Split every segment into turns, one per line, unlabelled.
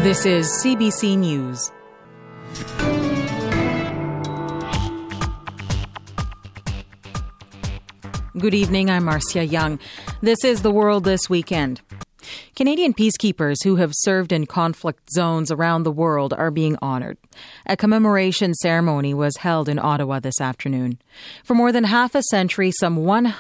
This is CBC News. Good evening, I'm Marcia Young. This is The World This Weekend. Canadian peacekeepers who have served in conflict zones around the world are being honoured. A commemoration ceremony was held in Ottawa this afternoon. For more than half a century, some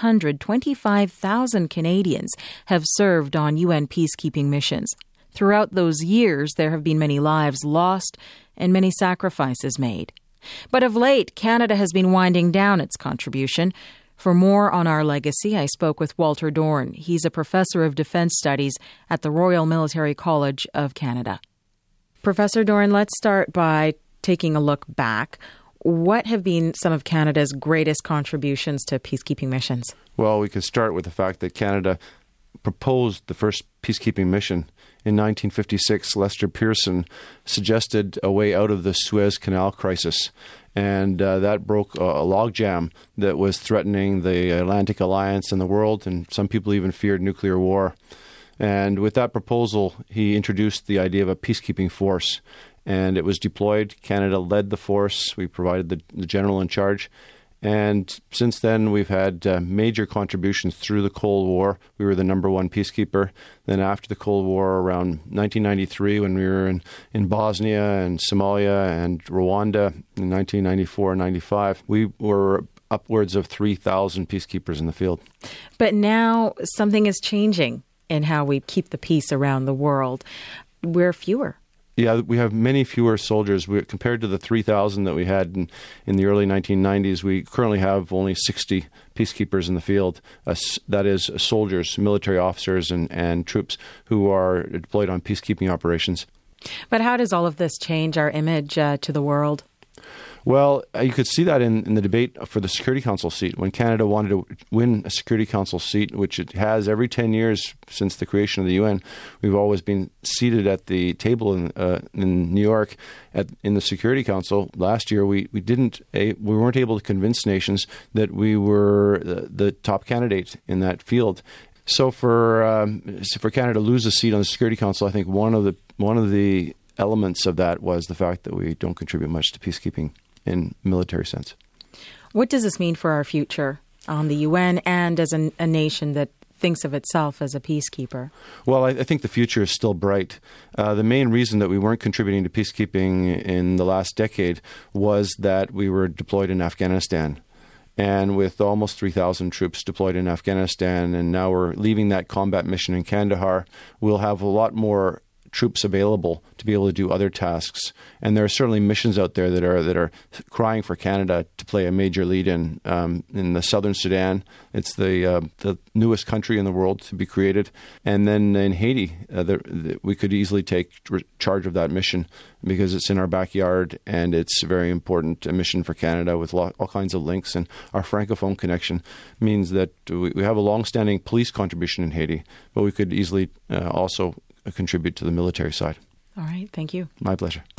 125,000 Canadians have served on UN peacekeeping missions. Throughout those years, there have been many lives lost and many sacrifices made. But of late, Canada has been winding down its contribution. For more on our legacy, I spoke with Walter Dorn. He's a professor of defence studies at the Royal Military College of Canada. Professor Dorn, let's start by taking a look back. What have been some of Canada's greatest contributions to peacekeeping missions?
Well, we could start with the fact that Canada proposed the first peacekeeping mission. In 1956, Lester Pearson suggested a way out of the Suez Canal crisis, and that broke a logjam that was threatening the Atlantic Alliance and the world, and some people even feared nuclear war. And with that proposal, he introduced the idea of a peacekeeping force, and it was deployed. Canada led the force. We provided the general in charge. And since then, we've had major contributions through the Cold War. We were the number one peacekeeper. Then after the Cold War, around 1993, when we were in Bosnia and Somalia and Rwanda in 1994 and 95, we were upwards of 3,000 peacekeepers in the field.
But now something is changing in how we keep the peace around the world. We're fewer.
Yeah, we have many fewer soldiers. Compared to the 3,000 that we had in the early 1990s, we currently have only 60 peacekeepers in the field. That is soldiers, military officers, and troops who are deployed on peacekeeping operations.
But how does all of this change our image to the world?
Well, you could see that in the debate for the Security Council seat. When Canada wanted to win a Security Council seat, which it has every 10 years since the creation of the UN, we've always been seated at the table in New York in the Security Council. Last year, we weren't able to convince nations that we were the top candidate in that field. So for Canada to lose a seat on the Security Council, I think one of the elements of that was the fact that we don't contribute much to peacekeeping in military sense.
What does this mean for our future on the UN and as a nation that thinks of itself as a peacekeeper? Well,
I think the future is still bright. The main reason that we weren't contributing to peacekeeping in the last decade was that we were deployed in Afghanistan. And with almost 3,000 troops deployed in Afghanistan, and now we're leaving that combat mission in Kandahar, we'll have a lot more troops available to be able to do other tasks. And there are certainly missions out there that are crying for Canada to play a major lead in the southern Sudan. It's the newest country in the world to be created. And then in Haiti, we could easily take charge of that mission because it's in our backyard and it's a very important mission for Canada with all kinds of links. And our Francophone connection means that we have a long-standing police contribution in Haiti, but we could easily also contribute to the military side.
All right. Thank you.
My pleasure.